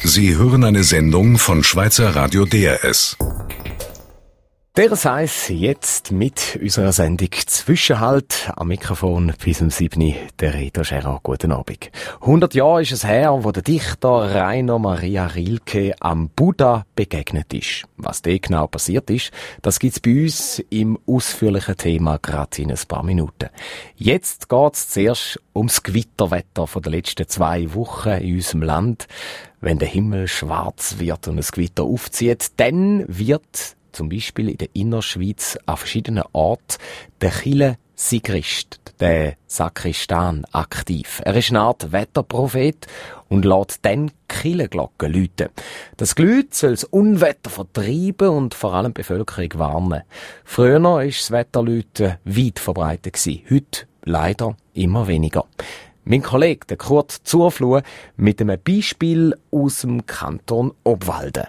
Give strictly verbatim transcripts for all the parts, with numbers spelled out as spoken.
Sie hören eine Sendung von Schweizer Radio D R S. Der Seis jetzt mit unserer Sendung Zwischenhalt. Am Mikrofon bis um sieben der Reto Scherer. Guten Abend. hundert Jahre ist es her, wo der Dichter Rainer Maria Rilke am Buddha begegnet ist. Was da genau passiert ist, das gibt's bei uns im ausführlichen Thema gerade in ein paar Minuten. Jetzt geht's zuerst ums Gewitterwetter von den letzten zwei Wochen in unserem Land. Wenn der Himmel schwarz wird und ein Gewitter aufzieht, dann wird zum Beispiel in der Innerschweiz an verschiedenen Orten der Chile Sigrist, der Sakristan, aktiv. Er ist eine Art Wetterprophet und lässt dann Kirchenglocken läuten. Das Gelüt soll das Unwetter vertreiben und vor allem die Bevölkerung warnen. Früher war das Wetterläuten weit verbreitet gewesen. Heute leider immer weniger. Mein Kollege, der Kurt Zurfluh, mit einem Beispiel aus dem Kanton Obwalden.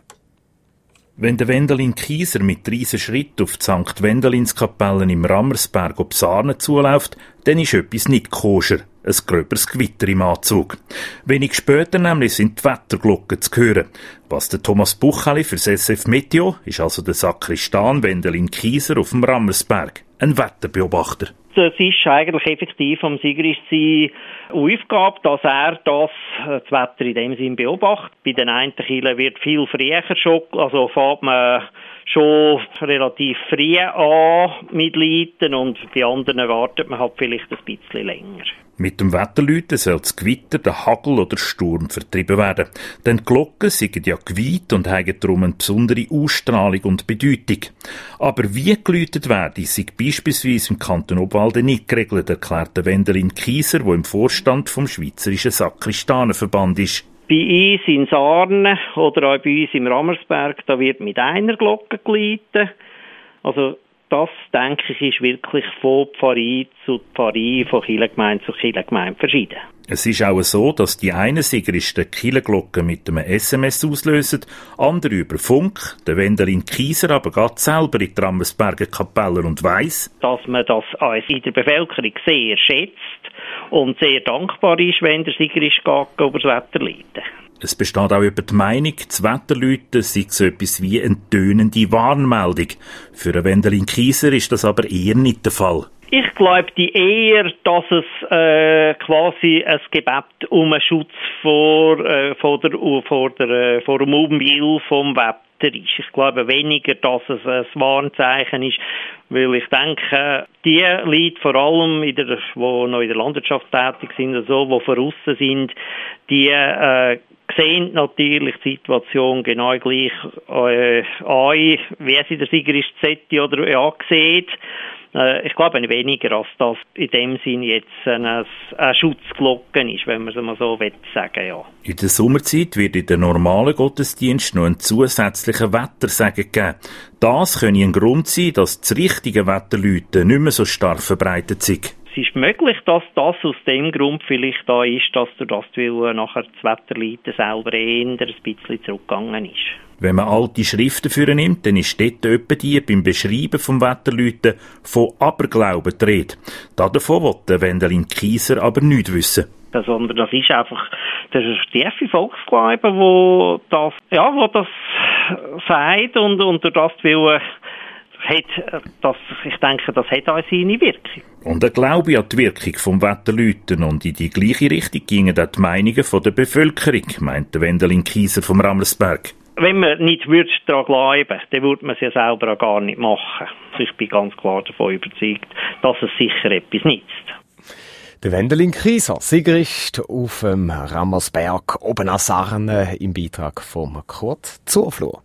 Wenn der Wendelin Kieser mit riesen Schritt auf die Sankt Wendelinskapelle im Rammersberg ob Sarne zuläuft, dann ist etwas nicht koscher. Ein gröberes Gewitter im Anzug. Wenig später nämlich sind die Wetterglocken zu hören. Was der Thomas Bucheli für das S F Meteo ist also der Sakristan Wendelin Kieser auf dem Rammersberg. Ein Wetterbeobachter. Es ist eigentlich effektiv vom Sigrist seine Aufgabe, dass er das, das Wetter in dem Sinn beobachtet. Bei den einen Kirchen wird viel früher schon, also fängt man schon relativ früh an mit Leiten und bei anderen wartet man halt vielleicht ein bisschen länger. Mit dem Wetterläuten soll das Gewitter, der Hagel oder Sturm vertrieben werden. Denn die Glocken sind ja geweiht und haben darum eine besondere Ausstrahlung und Bedeutung. Aber wie geläutet werden, ist beispielsweise im Kanton Obwalden nicht geregelt, erklärt der Wendelin Kieser, der im Vorstand vom Schweizerischen Sakristanenverband ist. Bei uns in Sarne oder auch bei uns im Rammersberg, da wird mit einer Glocke geläutet. Also das, denke ich, ist wirklich von Pfarrei zu Pfarrei, von Kirchengemeinde zu Kirchengemeinde verschieden. Es ist auch so, dass die einen Sigristen die Kirchenglocken mit einem S M S auslösen, andere über Funk, der Wendelin Kieser aber geht selber in die Rammersberger Kapelle und weiss, dass man das als in der Bevölkerung sehr schätzt und sehr dankbar ist, wenn der Sigrist geht, über das Wetter läuten. Es besteht auch über die Meinung, das Wetterläuten sei so etwas wie eine tönende Warnmeldung. Für einen Wendelin Kieser ist das aber eher nicht der Fall. Ich glaube eher, dass es äh, quasi ein Gebet um einen Schutz vor, äh, vor, der, vor, der, äh, vor dem Unbill vom Wetter ist. Ich glaube weniger, dass es ein Warnzeichen ist, weil ich denke, die Leute vor allem, in der, die noch in der Landwirtschaft tätig sind, also, die voraus sind, die äh, sehen natürlich die Situation genau gleich äh, an, wie sie der Sigrist Zetti oder angesehen. Äh, ich glaube weniger, als das in dem Sinn jetzt eine, eine Schutzglocke ist, wenn man es mal so sagen ja. In der Sommerzeit wird in den normalen Gottesdiensten noch ein zusätzlicher Wettersegen geben. Das könnte ein Grund sein, dass das richtige Wetterläuten nicht mehr so stark verbreitet ist. Es ist möglich, dass das aus dem Grund vielleicht da ist, dass durch das weil nachher das Wetterläuten selber eher ein bisschen zurückgegangen ist. Wenn man alte Schriften führen nimmt, dann ist dort etwa die beim Beschreiben vom Wetterläuten von Aberglauben die Rede. Davon will der Wendelin Kieser aber nichts wissen. Sondern das ist einfach der tiefe Volksglaube, wo das, ja, wo das sagt und unter das will hat, das, ich denke, das hat auch seine Wirkung. Und er glaube an die Wirkung vom Wetterläuten und in die gleiche Richtung gingen auch die Meinungen von der Bevölkerung, meint der Wendelin Kieser vom Rammersberg. Wenn man nicht würde daran glauben, dann würde man es ja selber auch gar nicht machen. Also ich bin ganz klar davon überzeugt, dass es sicher etwas nützt. Der Wendelin Kieser, Sigrist auf dem Rammersberg, oben an Sarne, im Beitrag vom Kurt Zurfluh.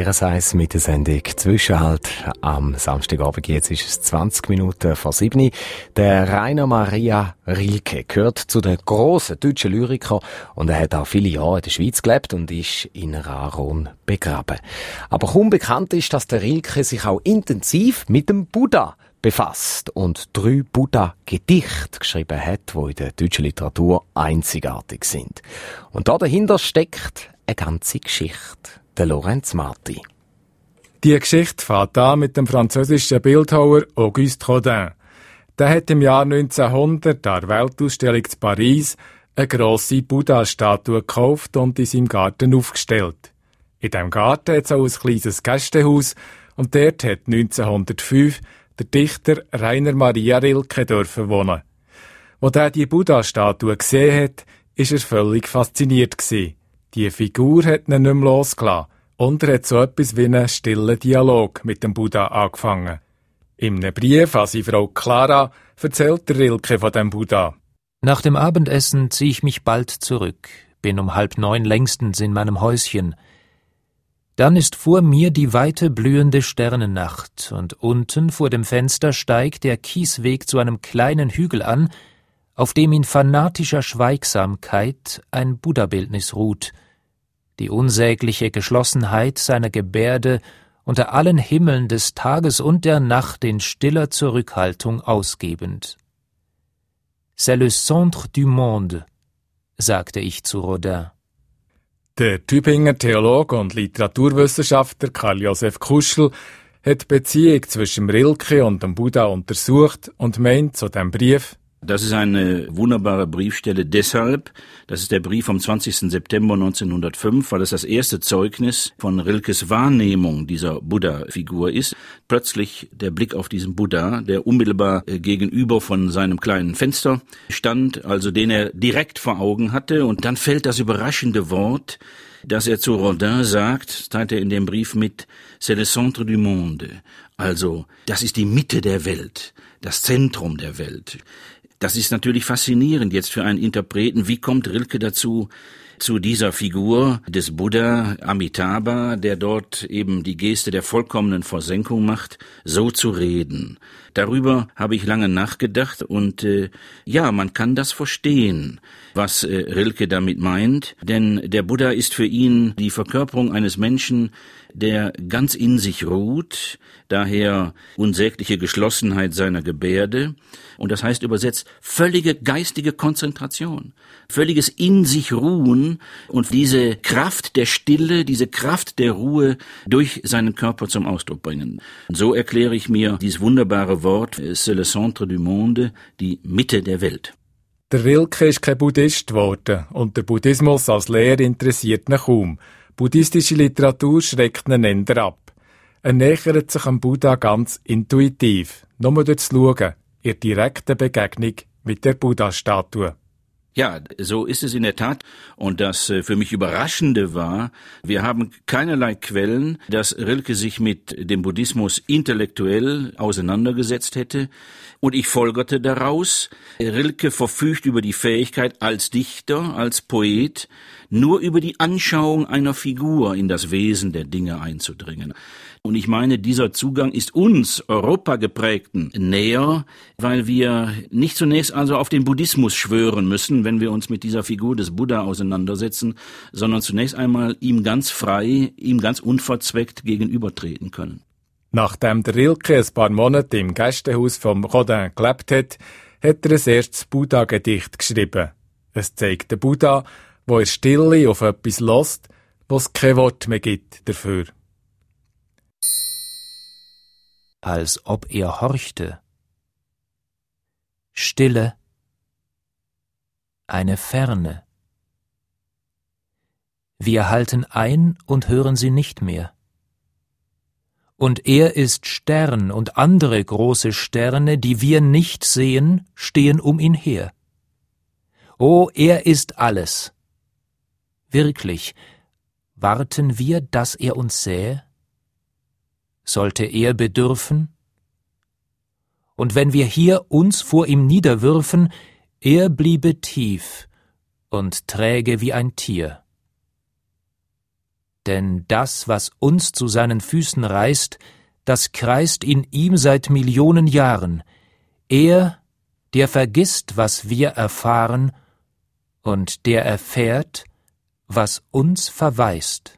der eins mit der Sendung Zwischenhalt am Samstagabend. Jetzt ist es zwanzig Minuten vor sieben. Der Rainer Maria Rilke gehört zu den grossen deutschen Lyrikern und er hat auch viele Jahre in der Schweiz gelebt und ist in Raron begraben. Aber kaum bekannt ist, dass der Rilke sich auch intensiv mit dem Buddha befasst und drei Buddha-Gedichte geschrieben hat, die in der deutschen Literatur einzigartig sind. Und da dahinter steckt eine ganze Geschichte. Der Lorenz Marti. Die Geschichte fängt an mit dem französischen Bildhauer Auguste Rodin. Der hat im Jahr neunzehnhundert an der Weltausstellung zu Paris eine grosse Buddha-Statue gekauft und in seinem Garten aufgestellt. In diesem Garten hat es auch ein kleines Gästehaus und dort hat neunzehnhundertfünf der Dichter Rainer Maria Rilke dürfen wohnen. Als er die Buddha-Statue gesehen hat, ist er völlig fasziniert gewesen. Die Figur hat ihn nicht mehr losgelassen und er hat so etwas wie einen stillen Dialog mit dem Buddha angefangen. In einem Brief an seine Frau Clara erzählt der Rilke von dem Buddha. Nach dem Abendessen ziehe ich mich bald zurück, bin um halb neun längstens in meinem Häuschen. Dann ist vor mir die weite blühende Sternennacht und unten vor dem Fenster steigt der Kiesweg zu einem kleinen Hügel an, auf dem in fanatischer Schweigsamkeit ein Buddha-Bildnis ruht, die unsägliche Geschlossenheit seiner Gebärde unter allen Himmeln des Tages und der Nacht in stiller Zurückhaltung ausgebend. C'est le centre du monde, sagte ich zu Rodin. Der Tübinger Theologe und Literaturwissenschaftler Karl Josef Kuschel hat die Beziehung zwischen Rilke und dem Buddha untersucht und meint zu dem Brief: Das ist eine wunderbare Briefstelle deshalb, das ist der Brief vom zwanzigsten September neunzehnhundertfünf, weil es das erste Zeugnis von Rilkes Wahrnehmung dieser Buddha-Figur ist. Plötzlich der Blick auf diesen Buddha, der unmittelbar gegenüber von seinem kleinen Fenster stand, also den er direkt vor Augen hatte, und dann fällt das überraschende Wort, dass er zu Rodin sagt, teilt er in dem Brief mit, c'est le centre du monde, also das ist die Mitte der Welt, das Zentrum der Welt. Das ist natürlich faszinierend jetzt für einen Interpreten. Wie kommt Rilke dazu, zu dieser Figur des Buddha Amitabha, der dort eben die Geste der vollkommenen Versenkung macht, so zu reden? Darüber habe ich lange nachgedacht und äh, ja, man kann das verstehen, was äh, Rilke damit meint, denn der Buddha ist für ihn die Verkörperung eines Menschen, der ganz in sich ruht, daher unsägliche Geschlossenheit seiner Gebärde, und das heißt übersetzt völlige geistige Konzentration, völliges in sich Ruhen und diese Kraft der Stille, diese Kraft der Ruhe durch seinen Körper zum Ausdruck bringen. Und so erkläre ich mir dieses wunderbare Wort, c'est le centre du monde, die Mitte der Welt. Der Rilke ist kein Buddhist geworden und der Buddhismus als Lehre interessiert ihn kaum. Buddhistische Literatur schreckt ihn eher ab. Er nähert sich am Buddha ganz intuitiv, nur durch das Schauen, in direkter Begegnung mit der Buddha-Statue. Ja, so ist es in der Tat. Und das für mich Überraschende war, wir haben keinerlei Quellen, dass Rilke sich mit dem Buddhismus intellektuell auseinandergesetzt hätte. Und ich folgerte daraus, Rilke verfügt über die Fähigkeit, als Dichter, als Poet, nur über die Anschauung einer Figur in das Wesen der Dinge einzudringen. Und ich meine, dieser Zugang ist uns, Europageprägten, näher, weil wir nicht zunächst also auf den Buddhismus schwören müssen, wenn wir uns mit dieser Figur des Buddha auseinandersetzen, sondern zunächst einmal ihm ganz frei, ihm ganz unverzweckt gegenübertreten können. Nachdem der Rilke ein paar Monate im Gästehaus vom Rodin gelebt hat, hat er ein erstes Buddha-Gedicht geschrieben. Es zeigt den Buddha, wo er Stille auf etwas lässt, wo es kein Wort mehr gibt dafür. Als ob er horchte. Stille, eine Ferne. Wir halten ein und hören sie nicht mehr. Und er ist Stern, und andere große Sterne, die wir nicht sehen, stehen um ihn her. O, er ist alles. Wirklich, warten wir, dass er uns sähe? Sollte er bedürfen? Und wenn wir hier uns vor ihm niederwürfen, er bliebe tief und träge wie ein Tier. Denn das, was uns zu seinen Füßen reißt, das kreist in ihm seit Millionen Jahren. Er, der vergisst, was wir erfahren, und der erfährt, was uns verweist.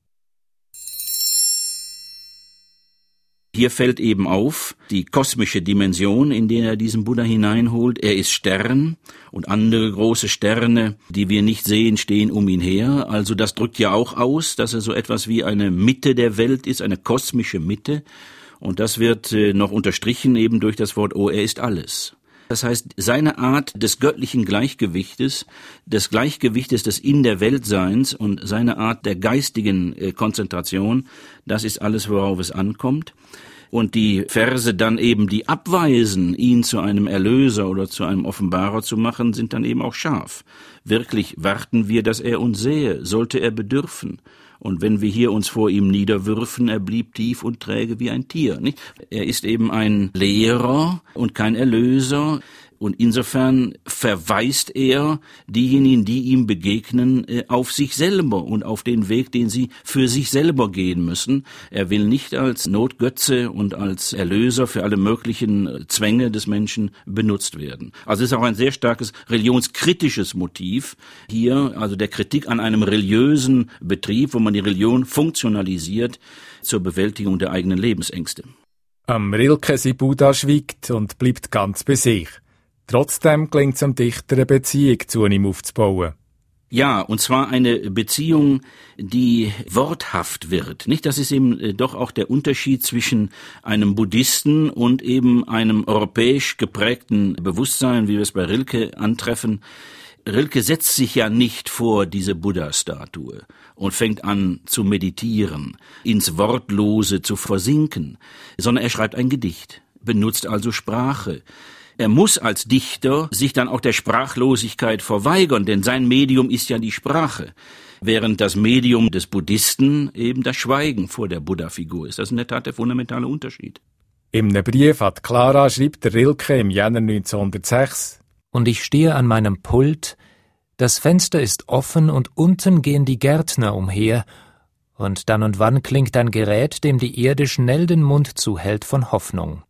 Hier fällt eben auf die kosmische Dimension, in der er diesen Buddha hineinholt. Er ist Stern und andere große Sterne, die wir nicht sehen, stehen um ihn her. Also das drückt ja auch aus, dass er so etwas wie eine Mitte der Welt ist, eine kosmische Mitte. Und das wird noch unterstrichen eben durch das Wort, oh, er ist alles. Das heißt, seine Art des göttlichen Gleichgewichtes, des Gleichgewichtes des In der Weltseins und seine Art der geistigen äh, Konzentration, das ist alles, worauf es ankommt. Und die Verse dann eben, die abweisen, ihn zu einem Erlöser oder zu einem Offenbarer zu machen, sind dann eben auch scharf. Wirklich warten wir, dass er uns sähe, sollte er bedürfen. Und wenn wir hier uns vor ihm niederwürfen, er blieb tief und träge wie ein Tier. Nicht? Er ist eben ein Lehrer und kein Erlöser. Und insofern verweist er diejenigen, die ihm begegnen, auf sich selber und auf den Weg, den sie für sich selber gehen müssen. Er will nicht als Notgötze und als Erlöser für alle möglichen Zwänge des Menschen benutzt werden. Also es ist auch ein sehr starkes religionskritisches Motiv hier, also der Kritik an einem religiösen Betrieb, wo man die Religion funktionalisiert zur Bewältigung der eigenen Lebensängste. Am Rilke sein Buddha schweigt und bleibt ganz bei sich. Trotzdem gelingt es dem Dichter, eine Beziehung zu ihm aufzubauen. Ja, und zwar eine Beziehung, die worthaft wird. Nicht, das ist eben doch auch der Unterschied zwischen einem Buddhisten und eben einem europäisch geprägten Bewusstsein, wie wir es bei Rilke antreffen. Rilke setzt sich ja nicht vor diese Buddha-Statue und fängt an zu meditieren, ins Wortlose zu versinken, sondern er schreibt ein Gedicht, benutzt also Sprache. Er muss als Dichter sich dann auch der Sprachlosigkeit verweigern, denn sein Medium ist ja die Sprache, während das Medium des Buddhisten eben das Schweigen vor der Buddha-Figur ist. Das ist in der Tat der fundamentale Unterschied. In einem Brief an Clara schreibt der Rilke im Jänner neunzehnhundertsechs: Und ich stehe an meinem Pult, das Fenster ist offen und unten gehen die Gärtner umher, und dann und wann klingt ein Gerät, dem die Erde schnell den Mund zuhält von Hoffnung.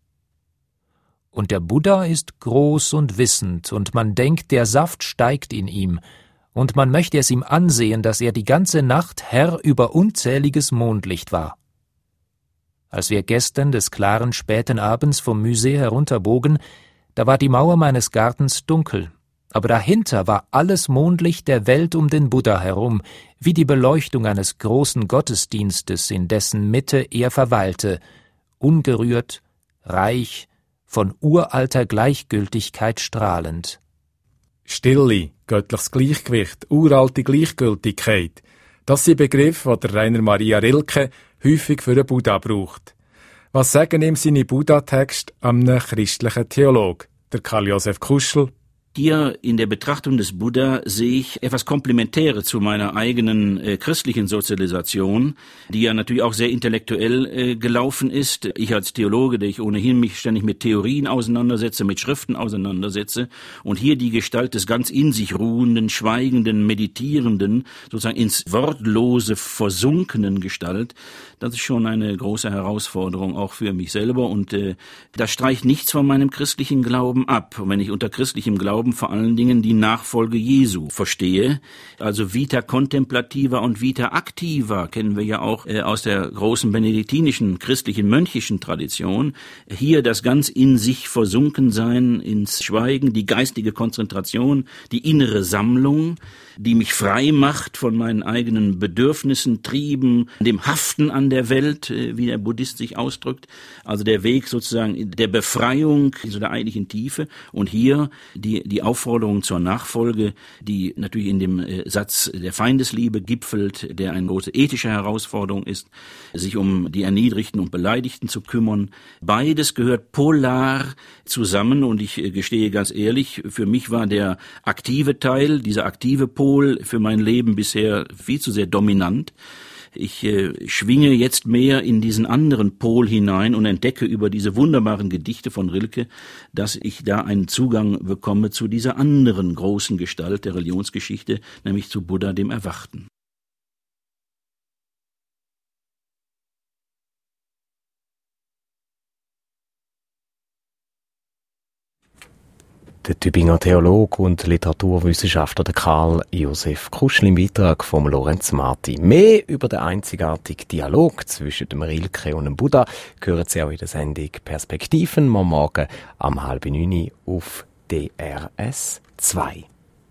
Und der Buddha ist groß und wissend, und man denkt, der Saft steigt in ihm, und man möchte es ihm ansehen, dass er die ganze Nacht Herr über unzähliges Mondlicht war. Als wir gestern des klaren späten Abends vom Musée herunterbogen, da war die Mauer meines Gartens dunkel, aber dahinter war alles Mondlicht der Welt um den Buddha herum, wie die Beleuchtung eines großen Gottesdienstes, in dessen Mitte er verweilte, ungerührt, reich, von uralter Gleichgültigkeit strahlend. Stille, göttliches Gleichgewicht, uralte Gleichgültigkeit, das sind Begriffe, die der Rainer Maria Rilke häufig für einen Buddha braucht. Was sagen ihm seine Buddha-Texte einem christlichen Theologen, der Karl Josef Kuschel? Hier in der Betrachtung des Buddha sehe ich etwas Komplementäres zu meiner eigenen äh, christlichen Sozialisation, die ja natürlich auch sehr intellektuell äh, gelaufen ist. Ich als Theologe, der ich ohnehin mich ständig mit Theorien auseinandersetze, mit Schriften auseinandersetze und hier die Gestalt des ganz in sich ruhenden, schweigenden, meditierenden, sozusagen ins Wortlose versunkenen Gestalt, das ist schon eine große Herausforderung auch für mich selber und äh, das streicht nichts von meinem christlichen Glauben ab. Und wenn ich unter christlichem Glauben vor allen Dingen die Nachfolge Jesu verstehe, also Vita contemplativa und Vita activa kennen wir ja auch äh, aus der großen benediktinischen christlichen mönchischen Tradition. Hier das ganz in sich Versunkensein, ins Schweigen, die geistige Konzentration, die innere Sammlung, die mich frei macht von meinen eigenen Bedürfnissen, Trieben, dem Haften an der Welt, wie der Buddhist sich ausdrückt. Also der Weg sozusagen der Befreiung, so der eigentlichen Tiefe. Und hier die, die Aufforderung zur Nachfolge, die natürlich in dem Satz der Feindesliebe gipfelt, der eine große ethische Herausforderung ist, sich um die Erniedrigten und Beleidigten zu kümmern. Beides gehört polar zusammen und ich gestehe ganz ehrlich, für mich war der aktive Teil, dieser aktive Pol für mein Leben bisher viel zu sehr dominant. Ich äh, schwinge jetzt mehr in diesen anderen Pol hinein und entdecke über diese wunderbaren Gedichte von Rilke, dass ich da einen Zugang bekomme zu dieser anderen großen Gestalt der Religionsgeschichte, nämlich zu Buddha, dem Erwachten. Der Tübinger Theologe und Literaturwissenschaftler Karl Josef Kuschel im Beitrag von Lorenz Marti. Mehr über den einzigartigen Dialog zwischen dem Rilke und dem Buddha hören Sie auch in der Sendung Perspektiven am Morgen am halb neun auf D R S zwei.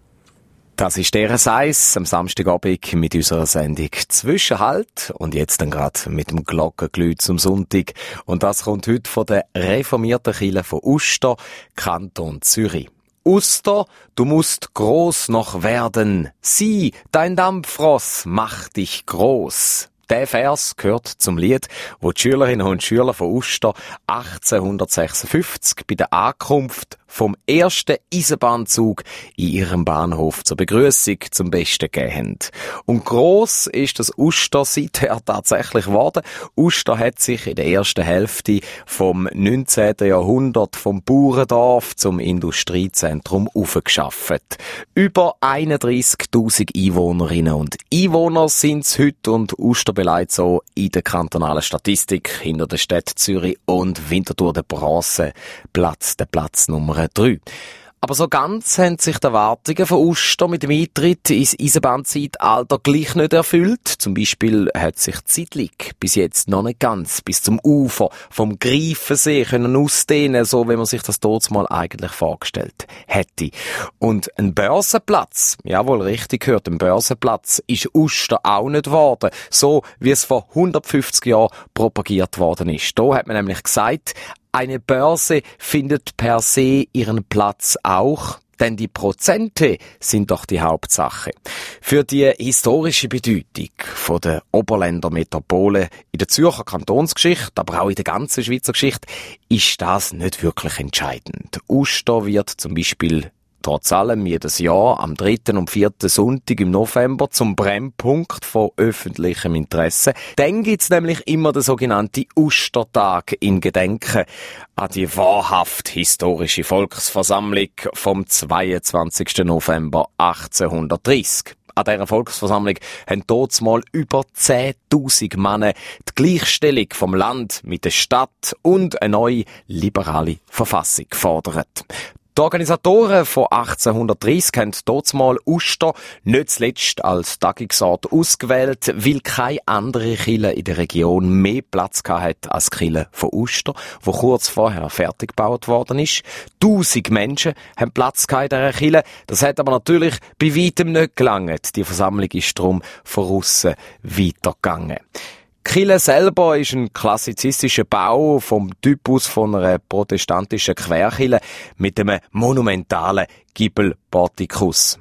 Das ist der Eis am Samstagabend mit unserer Sendung Zwischenhalt und jetzt dann gerade mit dem Glockengeläut zum Sonntag. Und das kommt heute von der reformierten Kirche von Uster, Kanton Zürich. Uster, du musst groß noch werden. Sieh, dein Dampfross macht dich groß. Der Vers gehört zum Lied, wo die Schülerinnen und Schüler von Uster achtzehnhundertsechsundfünfzig bei der Ankunft vom ersten Eisenbahnzug in ihrem Bahnhof zur Begrüßung zum Besten gegeben haben. Und gross ist das Uster seither tatsächlich geworden. Uster hat sich in der ersten Hälfte vom neunzehnten Jahrhundert vom Bauerndorf zum Industriezentrum aufgeschafft. Über einunddreissigtausend Einwohnerinnen und Einwohner sind es heute und Uster beleidigt so in der kantonalen Statistik hinter der Stadt Zürich und Winterthur der Bronzeplatz, der Platz Nummer drei. Aber so ganz haben sich die Erwartungen von Uster mit dem Eintritt ins Eisenbahnzeitalter gleich nicht erfüllt. Zum Beispiel hat sich zeitlich bis jetzt noch nicht ganz bis zum Ufer vom Greifensee können ausdehnen, so wie man sich das dort mal eigentlich vorgestellt hätte. Und ein Börsenplatz, jawohl, richtig gehört, ein Börsenplatz ist Uster auch nicht geworden, so wie es vor hundertfünfzig Jahren propagiert worden ist. Da hat man nämlich gesagt, eine Börse findet per se ihren Platz auch, denn die Prozente sind doch die Hauptsache. Für die historische Bedeutung von der Oberländer Metropole in der Zürcher Kantonsgeschichte, aber auch in der ganzen Schweizer Geschichte, ist das nicht wirklich entscheidend. Uster wird zum Beispiel trotz allem jedes Jahr am dritten und vierten Sonntag im November zum Brennpunkt von öffentlichem Interesse. Dann gibt's nämlich immer den sogenannten Ustertag in Gedenken an die wahrhaft historische Volksversammlung vom zweiundzwanzigsten November achtzehnhundertdreissig. An dieser Volksversammlung haben dort mal über zehntausend Männer die Gleichstellung vom Land mit der Stadt und eine neue liberale Verfassung gefordert. Die Organisatoren von achtzehnhundertdreissig haben dort mal Uster nicht zuletzt als Tagungsort ausgewählt, weil keine andere Kirche in der Region mehr Platz hatte als die Kirche von Uster, wo kurz vorher fertig gebaut worden ist. Tausend Menschen haben Platz in dieser Kirche. Das hat aber natürlich bei weitem nicht gelangt. Die Versammlung ist darum von aussen weitergegangen. Die Kirche selber ist ein klassizistischer Bau vom Typus von einer protestantischen Querkirche mit einem monumentalen Giebelportikus.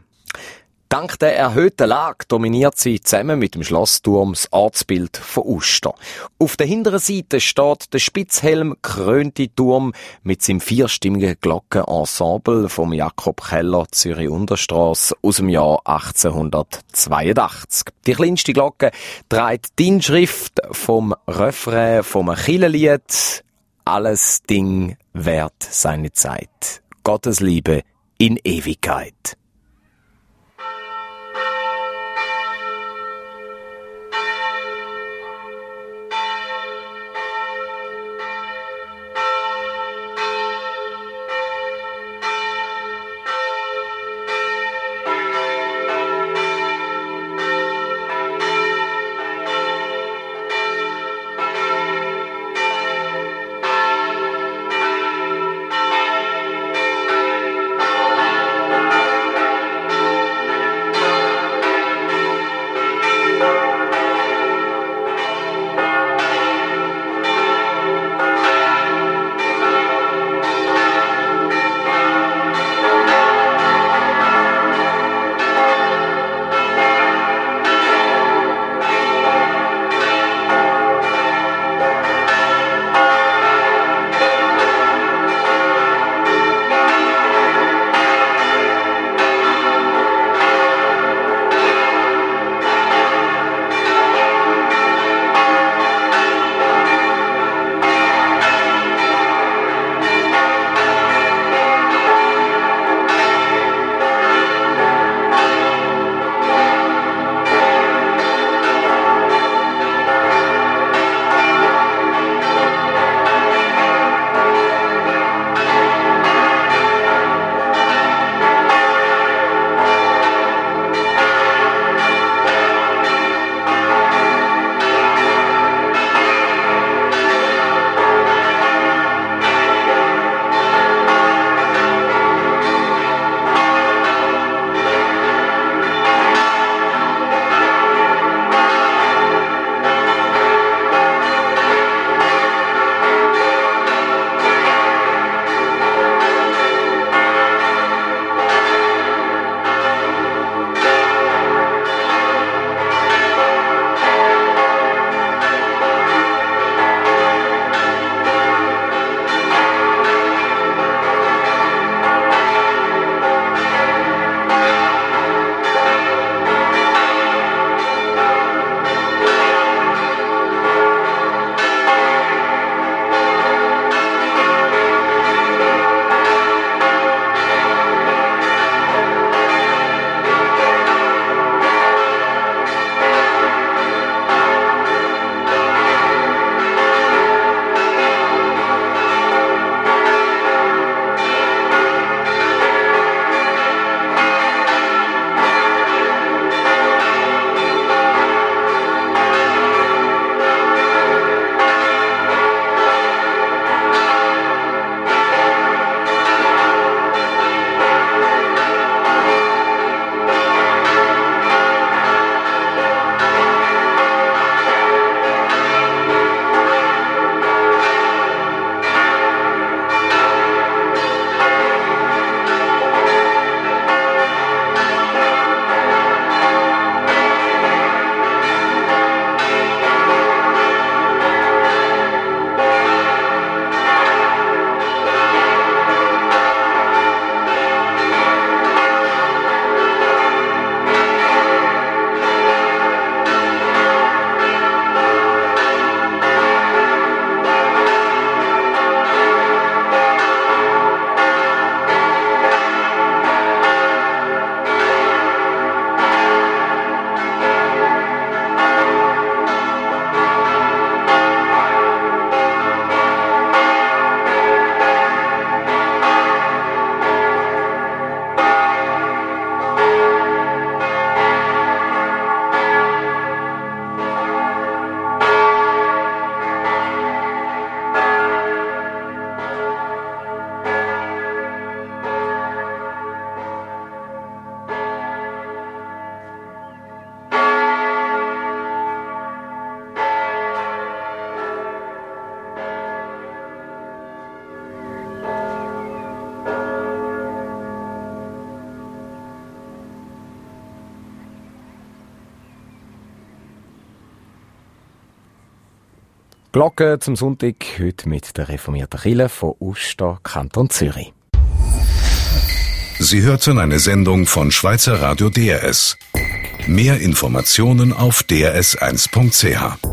Dank der erhöhten Lage dominiert sie zusammen mit dem Schlossturm das Ortsbild von Uster. Auf der hinteren Seite steht der Spitzhelm krönte Turm mit seinem vierstimmigen Glockenensemble vom Jakob Keller Zürich Unterstrasse aus dem Jahr achtzehnhundertzweiundachtzig. Die kleinste Glocke trägt die Inschrift vom Refrain vom Kirchenlied Alles Ding währt seine Zeit. Gottes Liebe in Ewigkeit. Glocke zum Sonntag, heute mit der reformierten Kirche von Uster, Kanton Zürich. Sie hörten eine Sendung von Schweizer Radio D R S. Mehr Informationen auf d r s eins punkt c h.